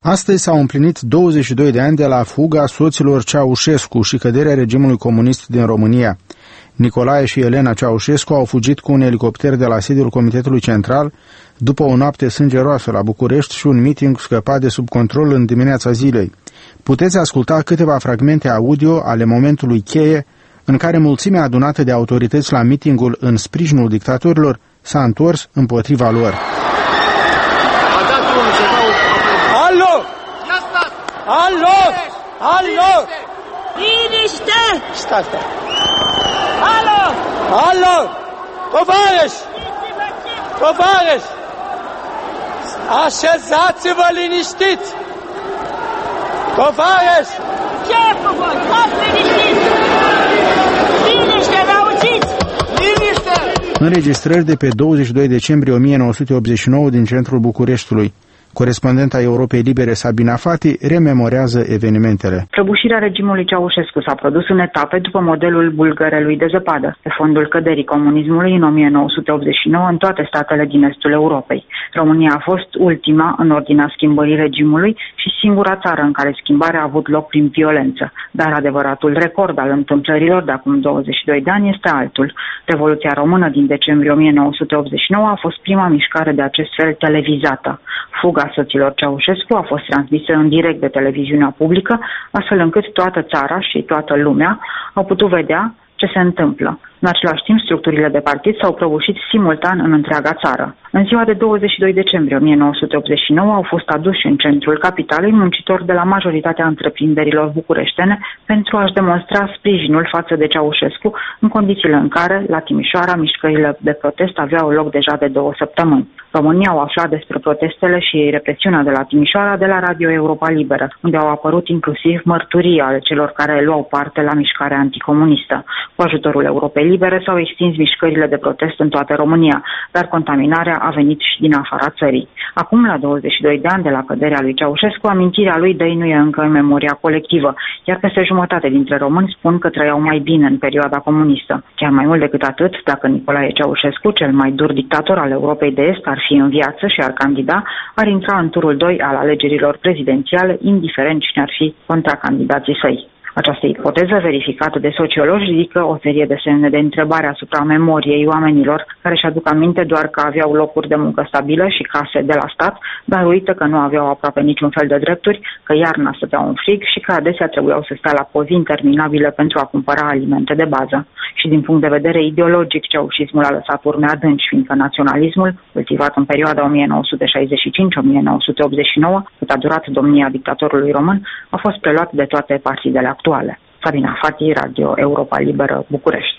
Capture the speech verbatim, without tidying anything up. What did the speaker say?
Astăzi s-au împlinit douăzeci și doi de ani de la fuga soților Ceaușescu și căderea regimului comunist din România. Nicolae și Elena Ceaușescu au fugit cu un elicopter de la sediul Comitetului Central după o noapte sângeroasă la București și un meeting scăpat de sub control în dimineața zilei. Puteți asculta câteva fragmente audio ale momentului cheie în care mulțimea adunată de autorități la meetingul în sprijinul dictatorilor s-a întors împotriva lor. Alo! Alo! Alo! Liniște! Stai, stai! Alo! Alo! Tovarăș! Tovarăș! Așezați-vă liniștiți! Tovarăș! Ce e cu voi? Stați liniștiți! Liniște, n-auziți! Liniște! Înregistrări de pe douăzeci și doi decembrie o mie nouă sute optzeci și nouă din centrul Bucureștiului. Corespondenta Europei Libere Sabina Fati rememorează evenimentele. Prăbușirea regimului Ceaușescu s-a produs în etape după modelul bulgărelui de zăpadă, pe fondul căderii comunismului în o mie nouă sute optzeci și nouă în toate statele din estul Europei. România a fost ultima în ordinea schimbării regimului și singura țară în care schimbarea a avut loc prin violență. Dar adevăratul record al întâmplărilor de acum douăzeci și doi de ani este altul. Revoluția română din decembrie o mie nouă sute optzeci și nouă a fost prima mișcare de acest fel televizată. Fuga soților Ceaușescu a fost transmisă în direct de televiziunea publică, astfel încât toată țara și toată lumea au putut vedea ce se întâmplă. În același timp, structurile de partid s-au prăbușit simultan în întreaga țară. În ziua de douăzeci și doi decembrie o mie nouă sute optzeci și nouă au fost aduși în centrul capitalei muncitori de la majoritatea întreprinderilor bucureștene pentru a-și demonstra sprijinul față de Ceaușescu, în condițiile în care, la Timișoara, mișcările de protest aveau loc deja de două săptămâni. Românii au aflat despre protestele și represiunea de la Timișoara de la Radio Europa Liberă, unde au apărut inclusiv mărturii ale celor care luau parte la mișcarea anticomunistă. Cu ajutorul Europei Libere s-au extins mișcările de protest în toată România, dar contaminarea a venit și din afara țării. Acum, la douăzeci și doi de ani de la căderea lui Ceaușescu, amintirea lui dăinuie încă în memoria colectivă, iar peste jumătate dintre români spun că trăiau mai bine în perioada comunistă. Chiar mai mult decât atât, dacă Nicolae Ceaușescu, cel mai dur dictator al Europei de Est, ar fi în viață și ar candida, ar intra în turul doi al alegerilor prezidențiale, indiferent cine ar fi contracandidații săi. Această ipoteză, verificată de sociologi, ridică o serie de semne de întrebare asupra memoriei oamenilor care își aduc aminte doar că aveau locuri de muncă stabilă și case de la stat, dar uită că nu aveau aproape niciun fel de drepturi, că iarna stăteau în frig și că adesea trebuiau să stea la pozi interminabile pentru a cumpăra alimente de bază. Și din punct de vedere ideologic, ceaușismul a lăsat urme adânci, fiindcă naționalismul, cultivat în perioada o mie nouă sute șaizeci și cinci - o mie nouă sute optzeci și nouă, cât a durat domnia dictatorului român, a fost preluat de toate partidele actuale. Sabina Fati, Radio Europa Liberă, București.